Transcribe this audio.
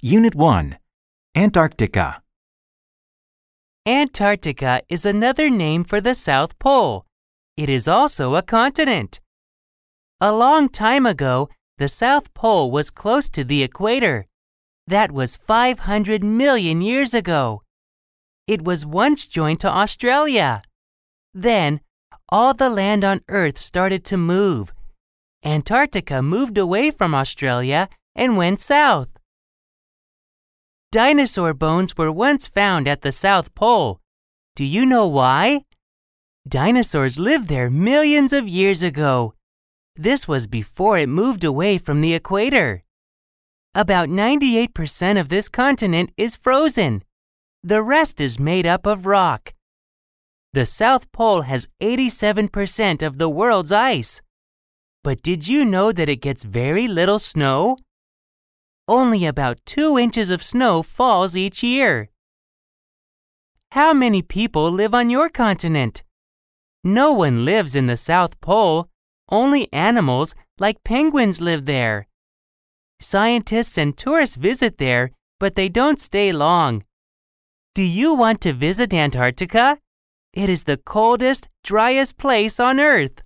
Unit 1. Antarctica. Antarctica is another name for the South Pole. It is also a continent. A long time ago, the South Pole was close to the equator. That was 500 million years ago. It was once joined to Australia. Then, all the land on Earth started to move. Antarctica moved away from Australia and went south. Dinosaur bones were once found at the South Pole. Do you know why? Dinosaurs lived there millions of years ago. This was before it moved away from the equator. About 98% of this continent is frozen. The rest is made up of rock. The South Pole has 87% of the world's ice. But did you know that it gets very little snow? Only about 2 inches of snow falls each year. How many people live on your continent? No one lives in the South Pole. Only animals like penguins live there. Scientists and tourists visit there, but they don't stay long. Do you want to visit Antarctica? It is the coldest, driest place on Earth.